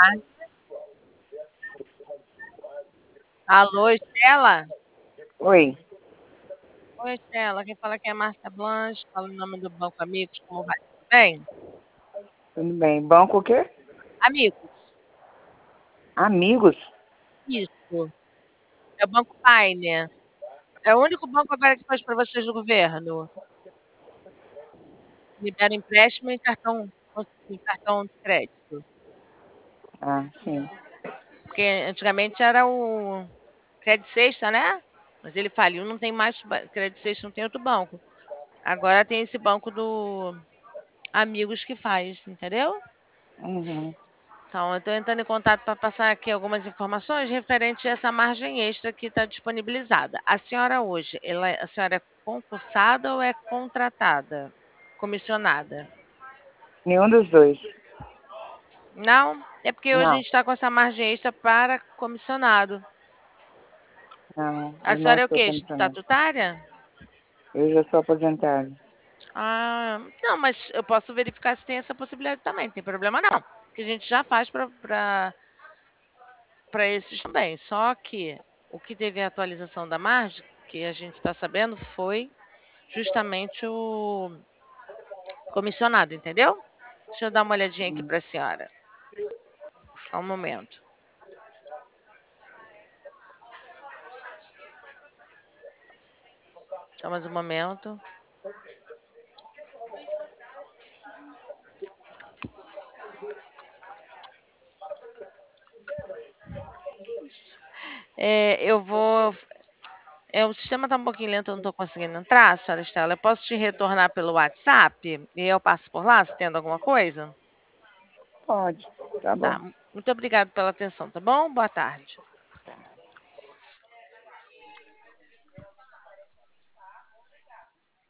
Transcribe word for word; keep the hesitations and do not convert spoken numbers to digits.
tarde. Alô, Estela? Oi, Oi, Estela. Quem fala aqui é Márcia Blanche, fala em nome do Banco Amigos. Como vai? Tudo bem? tudo bem? Banco o quê? Amigos, Amigos? isso. É o Banco Pioneer. É o único banco agora que faz para vocês do governo. Libera empréstimo em cartão, em cartão de crédito. Ah, sim. Porque antigamente era o Credit Sexta, né? Mas ele faliu, não tem mais ba- Credit Sexta, não tem outro banco. Agora tem esse banco do Amigos que faz, entendeu? Uhum. Então, eu estou entrando em contato para passar aqui algumas informações referente a essa margem extra que está disponibilizada. A senhora hoje, ela, é- a senhora é concursada ou é contratada? Comissionada? Nenhum dos dois. Não? É porque hoje a Não, gente está com essa margem extra para comissionado. não, A eu não senhora é o sou quê? comissionado. Estatutária? Eu já sou aposentado. Ah, não, mas eu posso verificar se tem essa possibilidade também, não tem problema não. Que a gente já faz para para esses também. Só que o que teve a atualização da margem, que a gente está sabendo, foi justamente o comissionado, entendeu? Deixa eu dar uma olhadinha aqui Hum. para a senhora. Só um momento. Só mais um momento. É, eu vou. É, o sistema está um pouquinho lento, eu não estou conseguindo entrar, senhora Estela. Eu posso te retornar pelo WhatsApp e eu passo por lá se tendo alguma coisa? Pode, tá bom. Tá. Muito obrigada pela atenção, tá bom? Boa tarde.